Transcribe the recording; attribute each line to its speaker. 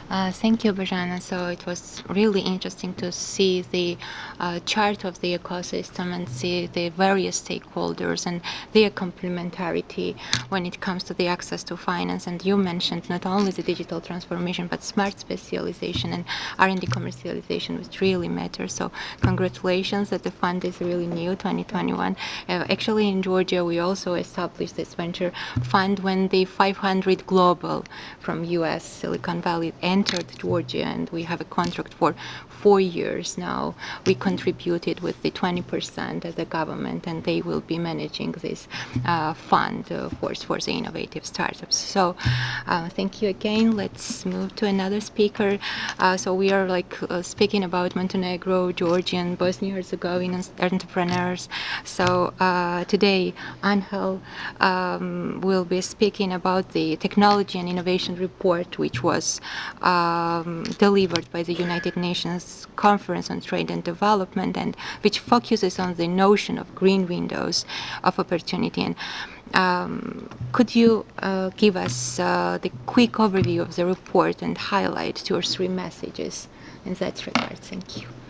Speaker 1: Thank you, Bajana. So it was really interesting to see the chart of the ecosystem and see the various stakeholders and their complementarity when it comes to the access to finance. And you mentioned not only the digital transformation, but smart specialization and R&D commercialization, which really matters. So congratulations that the fund is really new, 2021. Actually, in Georgia, we also established this venture fund when the 500 Global from US, Silicon Valley, entered Georgia, and we have a contract for 4 years now. We contributed with the 20% as a government, and they will be managing this fund for the innovative startups. So thank you again. Let's move to another speaker. So we are speaking about Montenegro, Georgian, Bosnia Herzegovina entrepreneurs. So today, Angel will be speaking about the Technology and Innovation Report, which was delivered by the United Nations Conference on Trade and Development, and which focuses on the notion of green windows of opportunity. And could you give us the quick overview of the report and highlight 2 or 3 messages in that regard? Thank you.